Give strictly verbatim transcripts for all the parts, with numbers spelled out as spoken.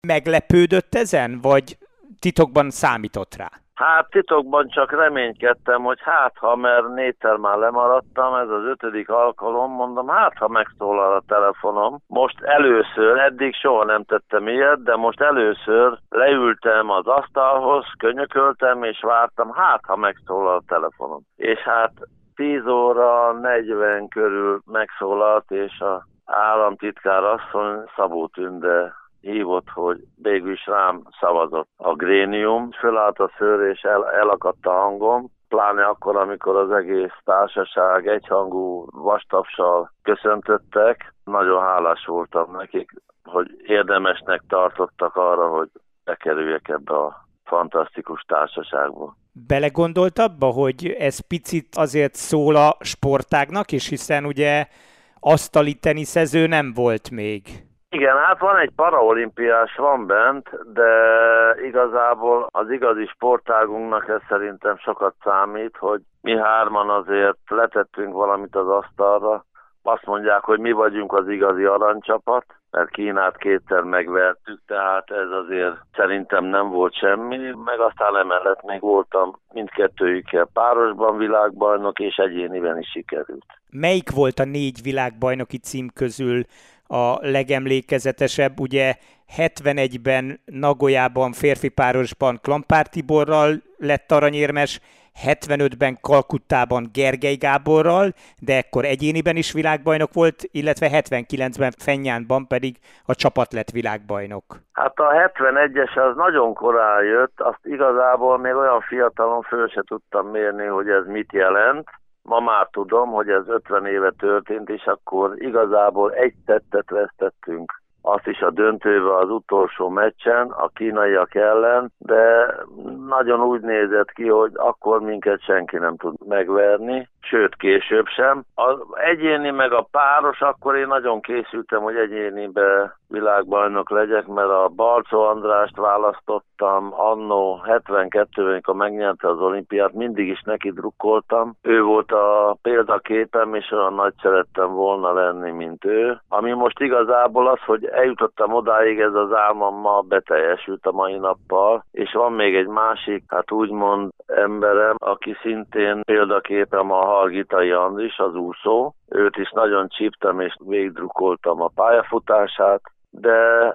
Meglepődött ezen, vagy titokban számított rá? Hát titokban csak reménykedtem, hogy hát ha, mert négyszer már lemaradtam, ez az ötödik alkalom, mondom, hát ha megszólal a telefonom. Most először, eddig soha nem tettem ilyet, de most először leültem az asztalhoz, könyököltem és vártam, hát ha megszólal a telefonom. És hát tíz óra negyven körül megszólalt, és a államtitkár asszony, Szabó Tünde hívott, hogy végül is rám szavazott a grénium. Fölállt a szőr, és el, elakadt a hangom, pláne akkor, amikor az egész társaság egyhangú vastapssal köszöntöttek. Nagyon hálás voltam nekik, hogy érdemesnek tartottak arra, hogy bekerüljek ebbe a fantasztikus társaságba. Belegondolt abba, hogy ez picit azért szól a sportágnak, és hiszen ugye asztali teniszező nem volt még. Igen, hát van egy paraolimpiás, van bent, de igazából az igazi sportágunknak ez szerintem sokat számít, hogy mi hárman azért letettünk valamit az asztalra. Azt mondják, hogy mi vagyunk az igazi aranycsapat, mert Kínát kétszer megvertük, tehát ez azért szerintem nem volt semmi, meg aztán emellett még voltam mindkettőjükkel párosban világbajnok, és egyéniben is sikerült. Melyik volt a négy világbajnoki cím közül a legemlékezetesebb? Ugye hetvenegyben Nagoyában férfi párosban Klampár Tiborral lett aranyérmes, hetvenötben Kalkuttában Gergely Gáborral, de ekkor egyéniben is világbajnok volt, illetve hetvenkilencben Fennyánban pedig a csapat lett világbajnok. Hát a hetvenegyes az nagyon korán jött, azt igazából még olyan fiatalon föl se tudtam mérni, hogy ez mit jelent. Ma már tudom, hogy ez ötven éve történt, és akkor igazából egy tettet vesztettünk. Azt is a döntőbe az utolsó meccsen, a kínaiak ellen, de nagyon úgy nézett ki, hogy akkor minket senki nem tud megverni, sőt később sem. Az egyéni meg a páros, akkor én nagyon készültem, hogy egyénibe világbajnok legyek, mert a Balczó Andrást választottam annó hetvenkettőben, amikor megnyerte az olimpiát, mindig is neki drukkoltam. Ő volt a példaképem, és olyan nagy szerettem volna lenni, mint ő. Ami most igazából az, hogy eljutottam odáig, ez az álmom ma beteljesült a mai nappal, és van még egy másik, hát úgymond emberem, aki szintén példaképem, a Hargitai Andris, az úszó. Őt is nagyon csíptem, és végigdrukkoltam a pályafutását, de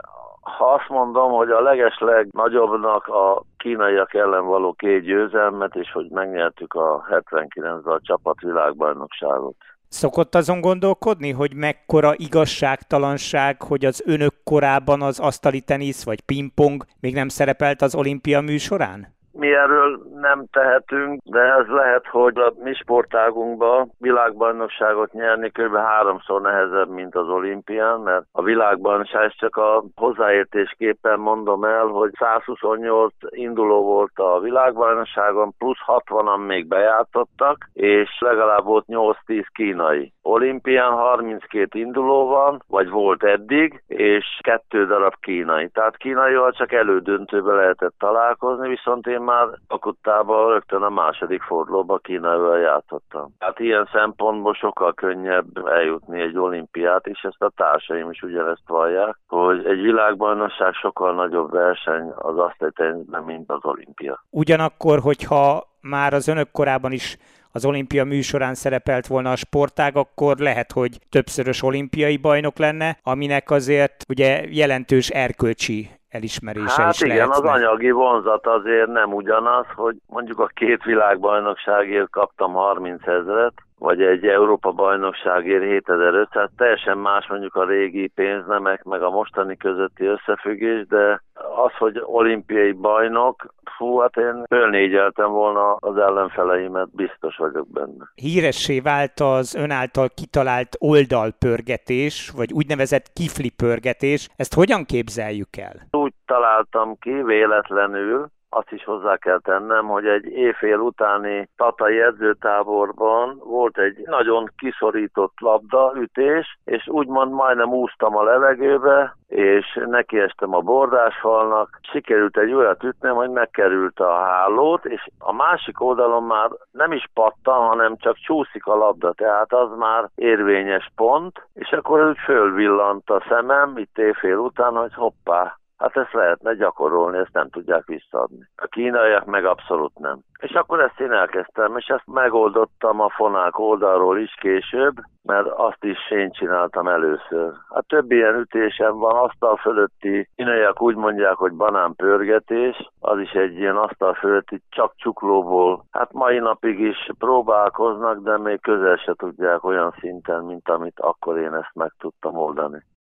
ha azt mondom, hogy a legesleg nagyobbnak a kínaiak ellen való két győzelmet, és hogy megnyertük a hetvenkilencben a csapat világbajnokságot. Szokott azon gondolkodni, hogy mekkora igazságtalanság, hogy az önök korában az asztali tenisz vagy pingpong még nem szerepelt az olimpia műsorán? Mi erről nem tehetünk, de ez lehet, hogy a mi sportágunkban világbajnokságot nyerni kb. háromszor nehezebb, mint az olimpián, mert a világbajnokság csak a hozzáértésképpen mondom el, hogy százhuszonnyolc induló volt a világbajnokságon, plusz hatvanan még bejátszottak, és legalább volt nyolc-tíz kínai. Olimpián harminckét induló van, vagy volt eddig, és kettő darab kínai. Tehát kínaival csak elődöntőbe lehetett találkozni, viszont én már Kakuttában rögtön a második fordulóba Kínával játszottam. Hát ilyen szempontból sokkal könnyebb eljutni egy olimpiát, és ezt a társaim is ugyanezt vallják, hogy egy világbajnokság sokkal nagyobb verseny az asztaliteniszben, mint az olimpia. Ugyanakkor, hogyha már az önök korában is az olimpia műsorán szerepelt volna a sportág, akkor lehet, hogy többszörös olimpiai bajnok lenne, aminek azért ugye jelentős erkölcsi elismerése hát is igen, lehetne. Az anyagi vonzat azért nem ugyanaz, hogy mondjuk a két világbajnokságért kaptam harminc ezret, vagy egy Európa bajnokságért hétezer-ötszáz, teljesen más mondjuk a régi pénznemek, meg a mostani közötti összefüggés, de az, hogy olimpiai bajnok, fú, hát én fölnégyeltem volna az ellenfeleimet, biztos vagyok benne. Híressé vált az ön által kitalált oldalpörgetés, vagy úgynevezett kifli pörgetés. Ezt hogyan képzeljük el? Úgy találtam ki véletlenül, azt is hozzá kell tennem, hogy egy éjfél utáni tatai edzőtáborban volt egy nagyon kiszorított labdaütés, és úgymond majdnem úsztam a levegőbe, és nekiestem a bordásfalnak. Sikerült egy olyat ütnem, hogy megkerült a hálót, és a másik oldalon már nem is pattan, hanem csak csúszik a labda, tehát az már érvényes pont, és akkor úgy fölvillant a szemem itt éjfél után, hogy hoppá, Hát ezt lehetne gyakorolni, ezt nem tudják visszaadni. A kínaiak meg abszolút nem. És akkor ezt én elkezdtem, és ezt megoldottam a fonák oldalról is később, mert azt is én csináltam először. Hát több ilyen ütésem van, asztal fölötti, kínaiak úgy mondják, hogy banánpörgetés, az is egy ilyen asztal fölötti csak csuklóból. Hát mai napig is próbálkoznak, de még közel se tudják olyan szinten, mint amit akkor én ezt meg tudtam oldani.